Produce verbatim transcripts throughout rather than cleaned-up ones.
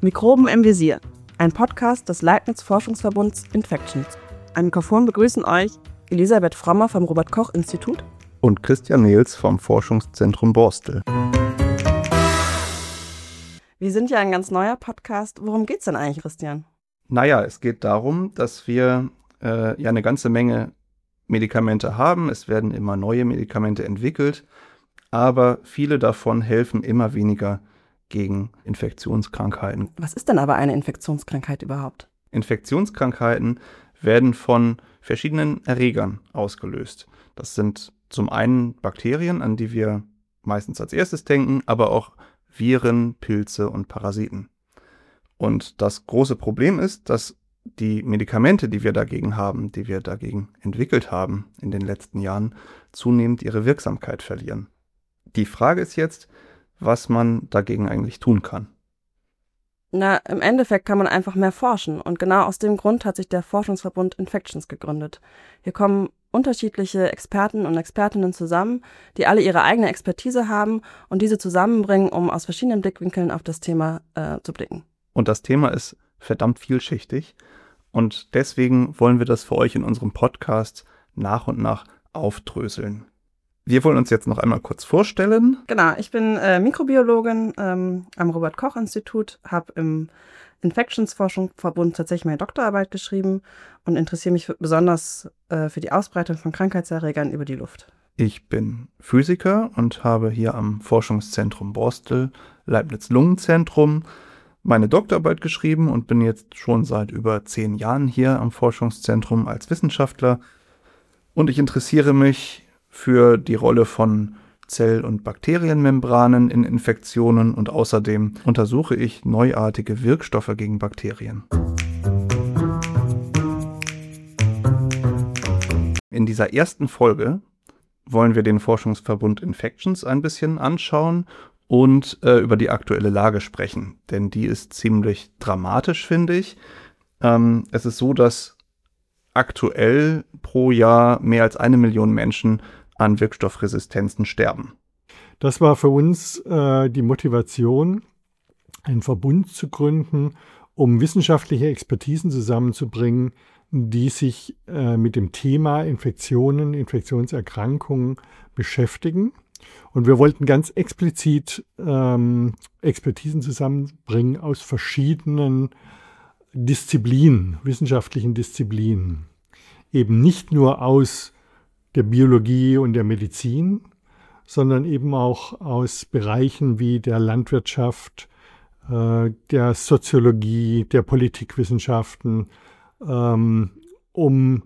Mikroben im Visier, ein Podcast des Leibniz-Forschungsverbunds Infections. Am Mikrofon begrüßen euch Elisabeth Frommer vom Robert-Koch-Institut und Christian Nehls vom Forschungszentrum Borstel. Wir sind ja ein ganz neuer Podcast. Worum geht's denn eigentlich, Christian? Naja, es geht darum, dass wir äh, ja eine ganze Menge Medikamente haben. Es werden immer neue Medikamente entwickelt, aber viele davon helfen immer weniger gegen Infektionskrankheiten. Was ist denn aber eine Infektionskrankheit überhaupt? Infektionskrankheiten werden von verschiedenen Erregern ausgelöst. Das sind zum einen Bakterien, an die wir meistens als erstes denken, aber auch Viren, Pilze und Parasiten. Und das große Problem ist, dass die Medikamente, die wir dagegen haben, die wir dagegen entwickelt haben in den letzten Jahren, zunehmend ihre Wirksamkeit verlieren. Die Frage ist jetzt, was man dagegen eigentlich tun kann. Na, im Endeffekt kann man einfach mehr forschen. Und genau aus dem Grund hat sich der Forschungsverbund Infections gegründet. Hier kommen unterschiedliche Experten und Expertinnen zusammen, die alle ihre eigene Expertise haben und diese zusammenbringen, um aus verschiedenen Blickwinkeln auf das Thema äh, zu blicken. Und das Thema ist verdammt vielschichtig. Und deswegen wollen wir das für euch in unserem Podcast nach und nach aufdröseln. Wir wollen uns jetzt noch einmal kurz vorstellen. Genau, ich bin äh, Mikrobiologin ähm, am Robert-Koch-Institut, habe im Infections-Forschungsverbund tatsächlich meine Doktorarbeit geschrieben und interessiere mich für, besonders äh, für die Ausbreitung von Krankheitserregern über die Luft. Ich bin Physiker und habe hier am Forschungszentrum Borstel, Leibniz-Lungenzentrum, meine Doktorarbeit geschrieben und bin jetzt schon seit über zehn Jahren hier am Forschungszentrum als Wissenschaftler. Und ich interessiere mich für die Rolle von Zell- und Bakterienmembranen in Infektionen und außerdem untersuche ich neuartige Wirkstoffe gegen Bakterien. In dieser ersten Folge wollen wir den Forschungsverbund Infections ein bisschen anschauen und äh, über die aktuelle Lage sprechen, denn die ist ziemlich dramatisch, finde ich. Ähm, es ist so, dass aktuell pro Jahr mehr als eine Million Menschen an Wirkstoffresistenzen sterben. Das war für uns äh, die Motivation, einen Verbund zu gründen, um wissenschaftliche Expertisen zusammenzubringen, die sich äh, mit dem Thema Infektionen, Infektionserkrankungen beschäftigen. Und wir wollten ganz explizit ähm, Expertisen zusammenbringen aus verschiedenen Disziplinen, wissenschaftlichen Disziplinen. Eben nicht nur aus der Biologie und der Medizin, sondern eben auch aus Bereichen wie der Landwirtschaft, äh, der Soziologie, der Politikwissenschaften, ähm, um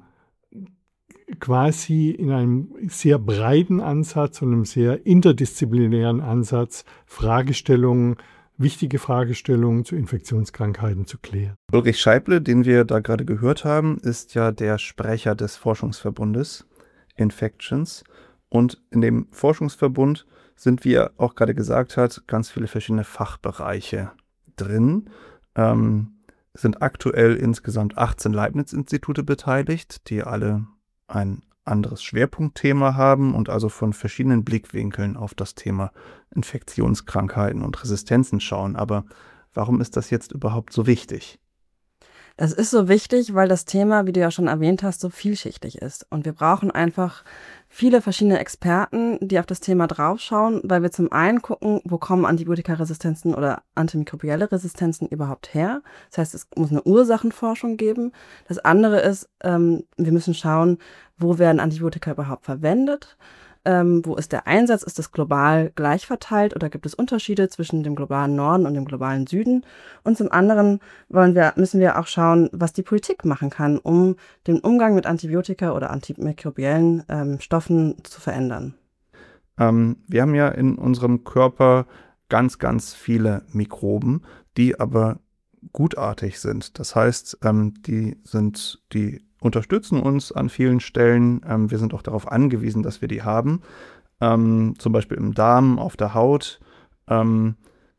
quasi in einem sehr breiten Ansatz und einem sehr interdisziplinären Ansatz Fragestellungen, wichtige Fragestellungen zu Infektionskrankheiten zu klären. Ulrich Scheible, den wir da gerade gehört haben, ist ja der Sprecher des Forschungsverbundes Infections. Und in dem Forschungsverbund sind, wie er auch gerade gesagt hat, ganz viele verschiedene Fachbereiche drin. Ähm, es sind aktuell insgesamt achtzehn Leibniz-Institute beteiligt, die alle ein anderes Schwerpunktthema haben und also von verschiedenen Blickwinkeln auf das Thema Infektionskrankheiten und Resistenzen schauen. Aber warum ist das jetzt überhaupt so wichtig? Das ist so wichtig, weil das Thema, wie du ja schon erwähnt hast, so vielschichtig ist. Und wir brauchen einfach viele verschiedene Experten, die auf das Thema draufschauen, weil wir zum einen gucken, wo kommen Antibiotikaresistenzen oder antimikrobielle Resistenzen überhaupt her. Das heißt, es muss eine Ursachenforschung geben. Das andere ist, ähm, wir müssen schauen, wo werden Antibiotika überhaupt verwendet. Ähm, wo ist der Einsatz? Ist das global gleich verteilt oder gibt es Unterschiede zwischen dem globalen Norden und dem globalen Süden? Und zum anderen wollen wir, müssen wir auch schauen, was die Politik machen kann, um den Umgang mit Antibiotika oder antimikrobiellen ähm, Stoffen zu verändern. Ähm, wir haben ja in unserem Körper ganz, ganz viele Mikroben, die aber gutartig sind. Das heißt, ähm, die sind die unterstützen uns an vielen Stellen. Ähm, wir sind auch darauf angewiesen, dass wir die haben. Ähm, zum Beispiel im Darm, auf der Haut. Ähm,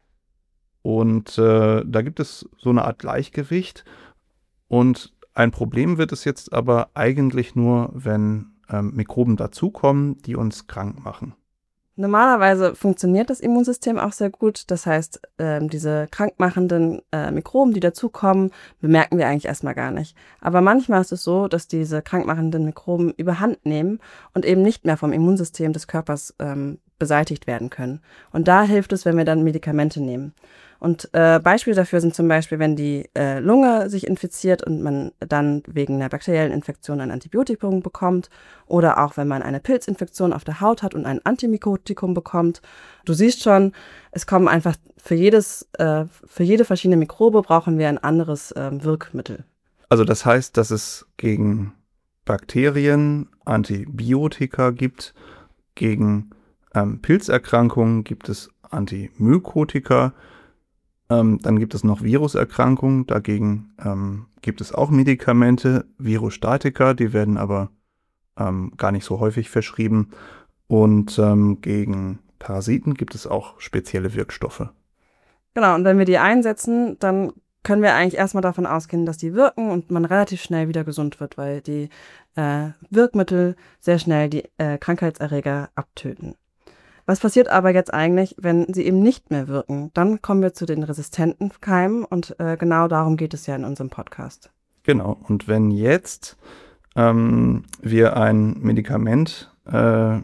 und äh, da gibt es so eine Art Gleichgewicht. Und ein Problem wird es jetzt aber eigentlich nur, wenn ähm, Mikroben dazukommen, die uns krank machen. Normalerweise funktioniert das Immunsystem auch sehr gut. Das heißt, ähm, diese krankmachenden äh, Mikroben, die dazukommen, bemerken wir eigentlich erstmal gar nicht. Aber manchmal ist es so, dass diese krankmachenden Mikroben überhand nehmen und eben nicht mehr vom Immunsystem des Körpers ähm, beseitigt werden können. Und da hilft es, wenn wir dann Medikamente nehmen. Und äh, Beispiele dafür sind zum Beispiel, wenn die äh, Lunge sich infiziert und man dann wegen einer bakteriellen Infektion ein Antibiotikum bekommt oder auch wenn man eine Pilzinfektion auf der Haut hat und ein Antimikotikum bekommt. Du siehst schon, es kommen einfach für jedes, äh, für jede verschiedene Mikrobe brauchen wir ein anderes äh, Wirkmittel. Also das heißt, dass es gegen Bakterien Antibiotika gibt, gegen ähm, Pilzerkrankungen gibt es Antimykotika. Ähm, dann gibt es noch Viruserkrankungen, dagegen ähm, gibt es auch Medikamente, Virostatika, die werden aber ähm, gar nicht so häufig verschrieben. Und ähm, gegen Parasiten gibt es auch spezielle Wirkstoffe. Genau, und wenn wir die einsetzen, dann können wir eigentlich erstmal davon ausgehen, dass die wirken und man relativ schnell wieder gesund wird, weil die äh, Wirkmittel sehr schnell die äh, Krankheitserreger abtöten. Was passiert aber jetzt eigentlich, wenn sie eben nicht mehr wirken? Dann kommen wir zu den resistenten Keimen und äh, genau darum geht es ja in unserem Podcast. Genau, und wenn jetzt ähm, wir ein Medikament äh,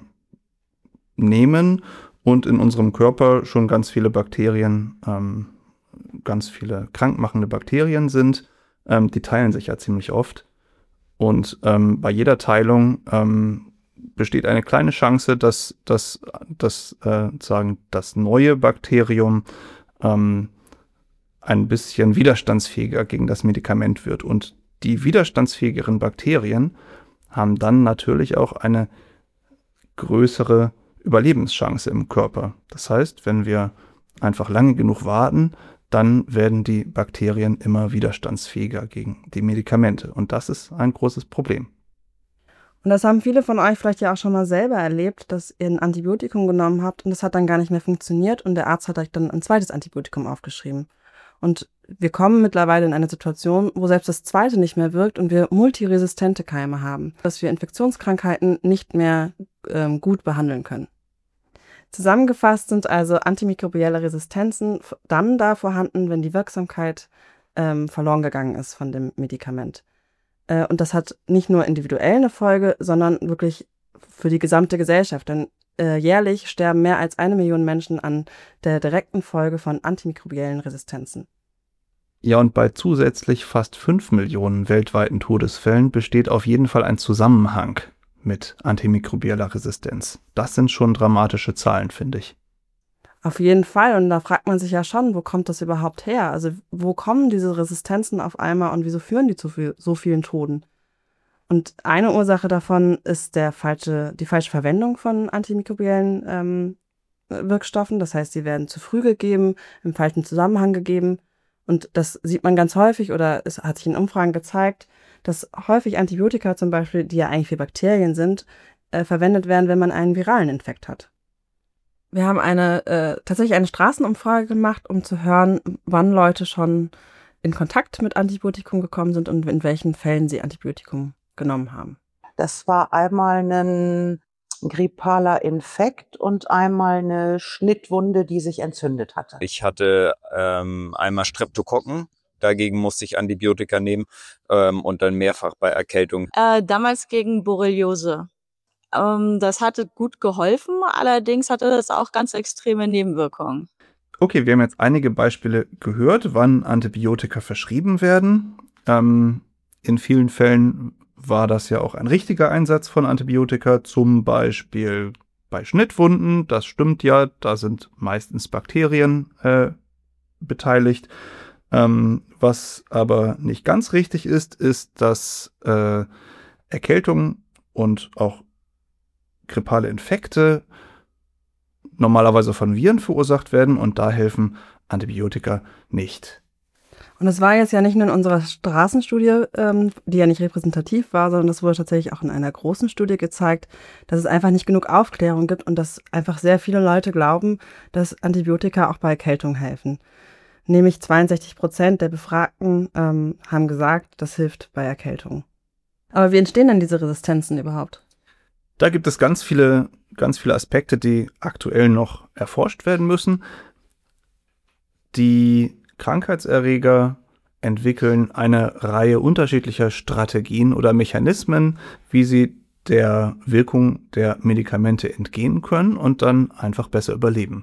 nehmen und in unserem Körper schon ganz viele Bakterien, ähm, ganz viele krankmachende Bakterien sind, ähm, die teilen sich ja ziemlich oft. Und ähm, bei jeder Teilung ähm, besteht eine kleine Chance, dass, dass, dass äh, sagen, das neue Bakterium ähm, ein bisschen widerstandsfähiger gegen das Medikament wird. Und die widerstandsfähigeren Bakterien haben dann natürlich auch eine größere Überlebenschance im Körper. Das heißt, wenn wir einfach lange genug warten, dann werden die Bakterien immer widerstandsfähiger gegen die Medikamente. Und das ist ein großes Problem. Und das haben viele von euch vielleicht ja auch schon mal selber erlebt, dass ihr ein Antibiotikum genommen habt und das hat dann gar nicht mehr funktioniert und der Arzt hat euch dann ein zweites Antibiotikum aufgeschrieben. Und wir kommen mittlerweile in eine Situation, wo selbst das zweite nicht mehr wirkt und wir multiresistente Keime haben, dass wir Infektionskrankheiten nicht mehr ähm, gut behandeln können. Zusammengefasst sind also antimikrobielle Resistenzen dann da vorhanden, wenn die Wirksamkeit ähm, verloren gegangen ist von dem Medikament. Äh, und das hat nicht nur individuell eine Folge, sondern wirklich für die gesamte Gesellschaft. Denn äh, jährlich sterben mehr als eine Million Menschen an der direkten Folge von antimikrobiellen Resistenzen. Ja, und bei zusätzlich fast fünf Millionen weltweiten Todesfällen besteht auf jeden Fall ein Zusammenhang mit antimikrobieller Resistenz. Das sind schon dramatische Zahlen, finde ich. Auf jeden Fall. Und da fragt man sich ja schon, wo kommt das überhaupt her? Also wo kommen diese Resistenzen auf einmal und wieso führen die zu viel, so vielen Toten? Und eine Ursache davon ist der falsche, die falsche Verwendung von antimikrobiellen ähm, Wirkstoffen. Das heißt, sie werden zu früh gegeben, im falschen Zusammenhang gegeben. Und das sieht man ganz häufig oder es hat sich in Umfragen gezeigt, dass häufig Antibiotika zum Beispiel, die ja eigentlich für Bakterien sind, äh, verwendet werden, wenn man einen viralen Infekt hat. Wir haben eine äh, tatsächlich eine Straßenumfrage gemacht, um zu hören, wann Leute schon in Kontakt mit Antibiotikum gekommen sind und in welchen Fällen sie Antibiotikum genommen haben. Das war einmal ein grippaler Infekt und einmal eine Schnittwunde, die sich entzündet hatte. Ich hatte ähm, einmal Streptokokken, dagegen musste ich Antibiotika nehmen ähm, und dann mehrfach bei Erkältung. Äh, damals gegen Borreliose. Ähm, das hatte gut geholfen, allerdings hatte das auch ganz extreme Nebenwirkungen. Okay, wir haben jetzt einige Beispiele gehört, wann Antibiotika verschrieben werden. Ähm, in vielen Fällen war das ja auch ein richtiger Einsatz von Antibiotika, zum Beispiel bei Schnittwunden. Das stimmt ja, da sind meistens Bakterien äh, beteiligt. Ähm, was aber nicht ganz richtig ist, ist, dass äh, Erkältung und auch grippale Infekte normalerweise von Viren verursacht werden und da helfen Antibiotika nicht. Und es war jetzt ja nicht nur in unserer Straßenstudie, ähm, die ja nicht repräsentativ war, sondern das wurde tatsächlich auch in einer großen Studie gezeigt, dass es einfach nicht genug Aufklärung gibt und dass einfach sehr viele Leute glauben, dass Antibiotika auch bei Erkältung helfen. Nämlich zweiundsechzig Prozent der Befragten ähm, haben gesagt, das hilft bei Erkältung. Aber wie entstehen denn diese Resistenzen überhaupt? Da gibt es ganz viele ganz viele Aspekte, die aktuell noch erforscht werden müssen. Die Krankheitserreger entwickeln eine Reihe unterschiedlicher Strategien oder Mechanismen, wie sie der Wirkung der Medikamente entgehen können und dann einfach besser überleben.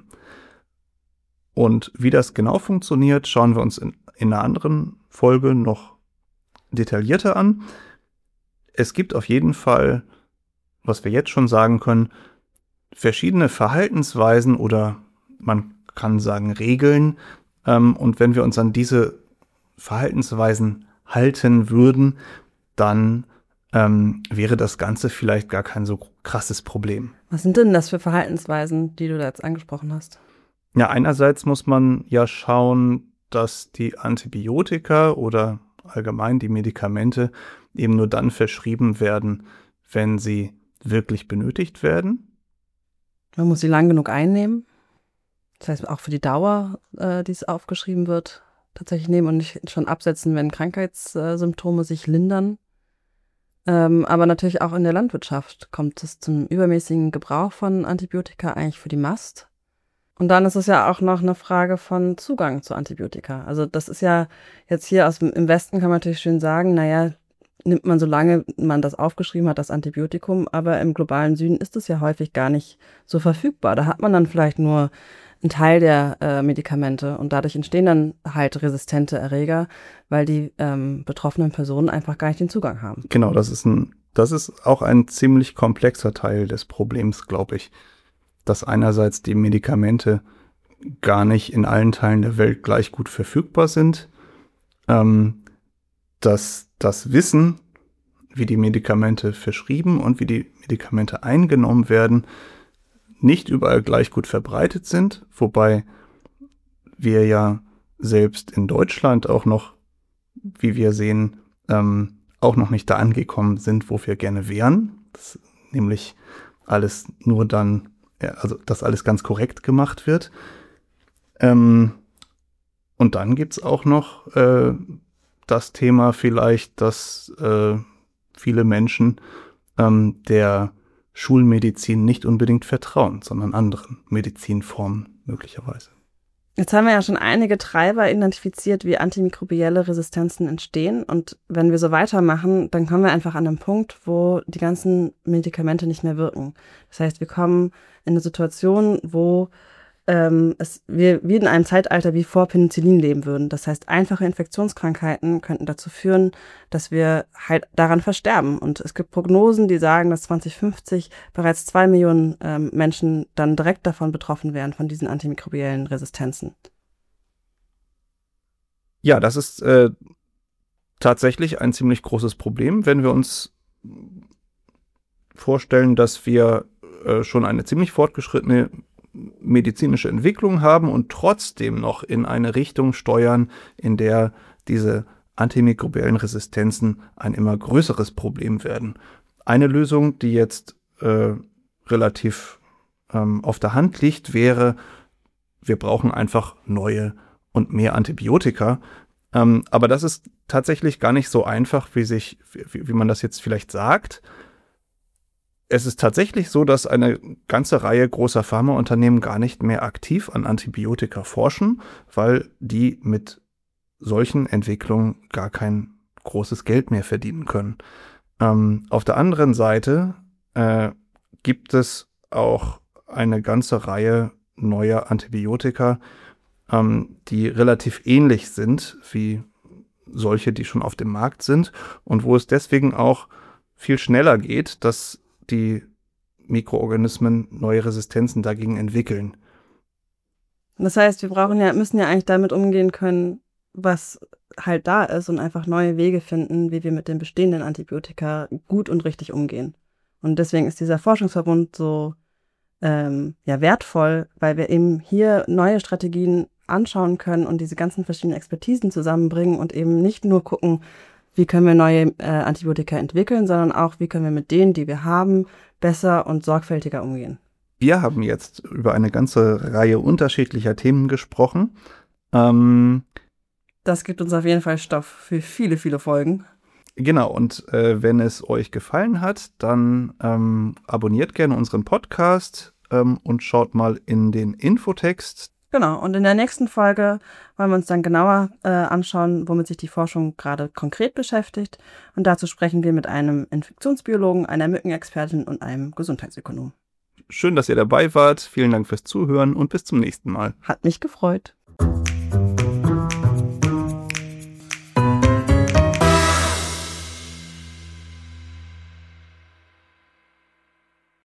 Und wie das genau funktioniert, schauen wir uns in, in einer anderen Folge noch detaillierter an. Es gibt auf jeden Fall, was wir jetzt schon sagen können, verschiedene Verhaltensweisen oder man kann sagen Regeln. Ähm, und wenn wir uns an diese Verhaltensweisen halten würden, dann ähm, wäre das Ganze vielleicht gar kein so krasses Problem. Was sind denn das für Verhaltensweisen, die du da jetzt angesprochen hast? Ja, einerseits muss man ja schauen, dass die Antibiotika oder allgemein die Medikamente eben nur dann verschrieben werden, wenn sie wirklich benötigt werden. Man muss sie lang genug einnehmen. Das heißt, auch für die Dauer, äh, die es aufgeschrieben wird, tatsächlich nehmen und nicht schon absetzen, wenn Krankheitssymptome sich lindern. Ähm, aber natürlich auch in der Landwirtschaft kommt es zum übermäßigen Gebrauch von Antibiotika eigentlich für die Mast. Und dann ist es ja auch noch eine Frage von Zugang zu Antibiotika. Also das ist ja jetzt hier aus dem, im Westen kann man natürlich schön sagen, naja, nimmt man, solange man das aufgeschrieben hat, das Antibiotikum, aber im globalen Süden ist es ja häufig gar nicht so verfügbar. Da hat man dann vielleicht nur einen Teil der äh, Medikamente und dadurch entstehen dann halt resistente Erreger, weil die ähm, betroffenen Personen einfach gar nicht den Zugang haben. Genau, das ist ein, das ist auch ein ziemlich komplexer Teil des Problems, glaube ich, dass einerseits die Medikamente gar nicht in allen Teilen der Welt gleich gut verfügbar sind, ähm, dass das Wissen, wie die Medikamente verschrieben und wie die Medikamente eingenommen werden, nicht überall gleich gut verbreitet sind, wobei wir ja selbst in Deutschland auch noch, wie wir sehen, ähm, auch noch nicht da angekommen sind, wo wir gerne wären. Das, nämlich alles nur dann, ja, also dass alles ganz korrekt gemacht wird. Ähm, und dann gibt es auch noch äh, das Thema vielleicht, dass äh, viele Menschen ähm, der Schulmedizin nicht unbedingt vertrauen, sondern anderen Medizinformen möglicherweise. Jetzt haben wir ja schon einige Treiber identifiziert, wie antimikrobielle Resistenzen entstehen. Und wenn wir so weitermachen, dann kommen wir einfach an einen Punkt, wo die ganzen Medikamente nicht mehr wirken. Das heißt, wir kommen in eine Situation, wo ähm, es, wir wie in einem Zeitalter wie vor Penicillin leben würden. Das heißt, einfache Infektionskrankheiten könnten dazu führen, dass wir halt daran versterben. Und es gibt Prognosen, die sagen, dass zwanzig fünfzig bereits zwei Millionen ähm, Menschen dann direkt davon betroffen wären, von diesen antimikrobiellen Resistenzen. Ja, das ist äh, tatsächlich ein ziemlich großes Problem, wenn wir uns vorstellen, dass wir äh, schon eine ziemlich fortgeschrittene medizinische Entwicklung haben und trotzdem noch in eine Richtung steuern, in der diese antimikrobiellen Resistenzen ein immer größeres Problem werden. Eine Lösung, die jetzt äh, relativ ähm, auf der Hand liegt, wäre, wir brauchen einfach neue und mehr Antibiotika. Ähm, aber das ist tatsächlich gar nicht so einfach, wie sich, wie, wie man das jetzt vielleicht sagt. Es ist tatsächlich so, dass eine ganze Reihe großer Pharmaunternehmen gar nicht mehr aktiv an Antibiotika forschen, weil die mit solchen Entwicklungen gar kein großes Geld mehr verdienen können. Ähm, auf der anderen Seite äh, gibt es auch eine ganze Reihe neuer Antibiotika, ähm, die relativ ähnlich sind wie solche, die schon auf dem Markt sind und wo es deswegen auch viel schneller geht, dass die Mikroorganismen neue Resistenzen dagegen entwickeln. Das heißt, wir brauchen ja, müssen ja eigentlich damit umgehen können, was halt da ist und einfach neue Wege finden, wie wir mit den bestehenden Antibiotika gut und richtig umgehen. Und deswegen ist dieser Forschungsverbund so ähm, ja, wertvoll, weil wir eben hier neue Strategien anschauen können und diese ganzen verschiedenen Expertisen zusammenbringen und eben nicht nur gucken, wie können wir neue äh, Antibiotika entwickeln, sondern auch, wie können wir mit denen, die wir haben, besser und sorgfältiger umgehen. Wir haben jetzt über eine ganze Reihe unterschiedlicher Themen gesprochen. Ähm, das gibt uns auf jeden Fall Stoff für viele, viele Folgen. Genau, und äh, wenn es euch gefallen hat, dann ähm, abonniert gerne unseren Podcast ähm, und schaut mal in den Infotext. Genau, und in der nächsten Folge wollen wir uns dann genauer äh, anschauen, womit sich die Forschung gerade konkret beschäftigt. Und dazu sprechen wir mit einem Infektionsbiologen, einer Mückenexpertin und einem Gesundheitsökonom. Schön, dass ihr dabei wart. Vielen Dank fürs Zuhören und bis zum nächsten Mal. Hat mich gefreut.